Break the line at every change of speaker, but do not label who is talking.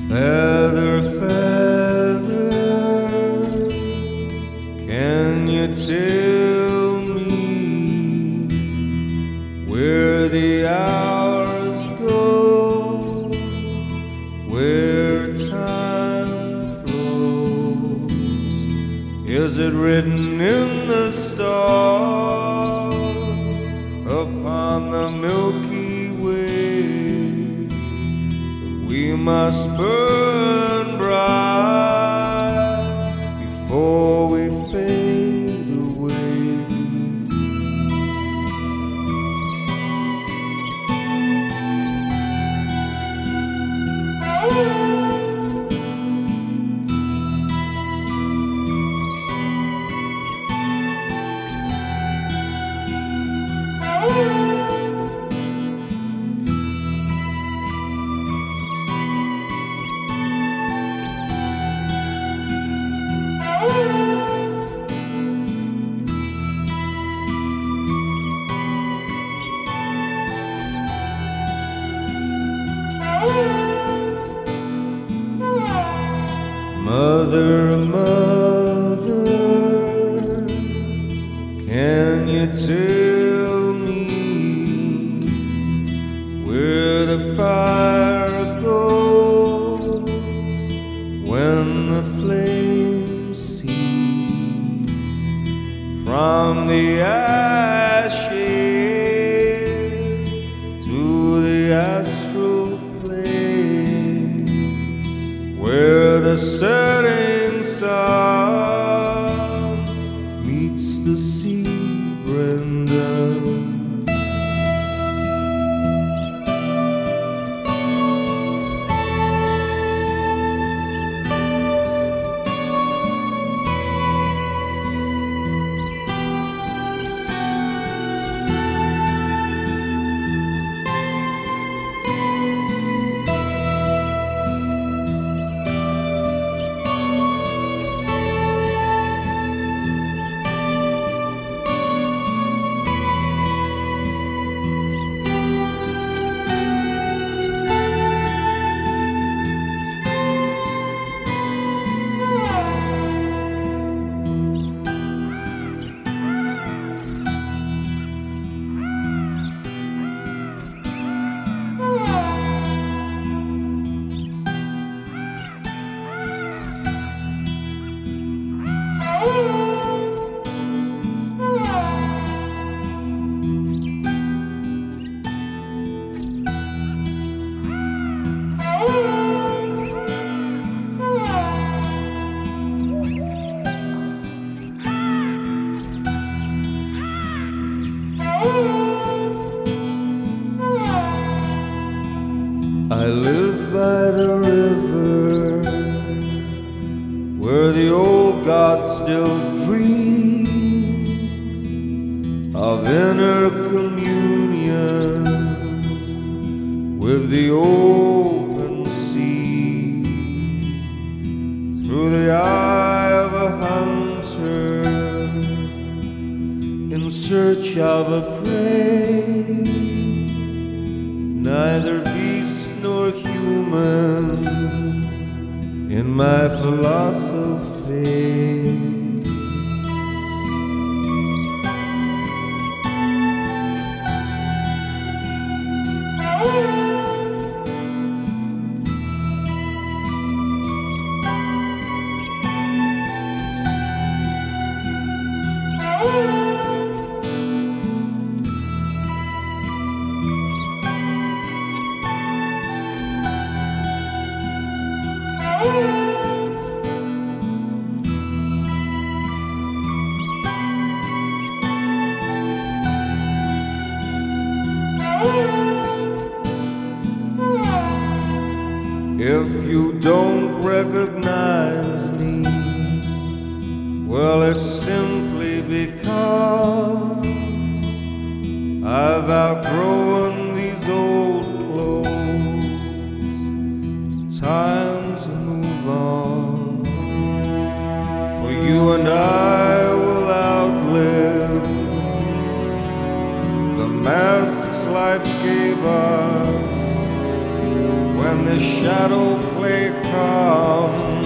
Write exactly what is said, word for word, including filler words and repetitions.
Feather, feather, can you tell me where the hours go, where time flows? Is it written in the stars upon the Milky Way that we must burn bright before we fade away? Mother, mother, can you tell me where the fire goes when the flames cease from the ashes to the astral plane, where the setting sun meets the sea, Brendan? I live by the river where the old gods still dream of inner communion with the open sea. Through the eye of a hunter in search of a prey, neither beast nor human in my philosophy. If you don't recognize me, well, it's simply because I've outgrown these old clothes. Time to move on, for you and I will outlive the masks life gave us when the shadow play comes.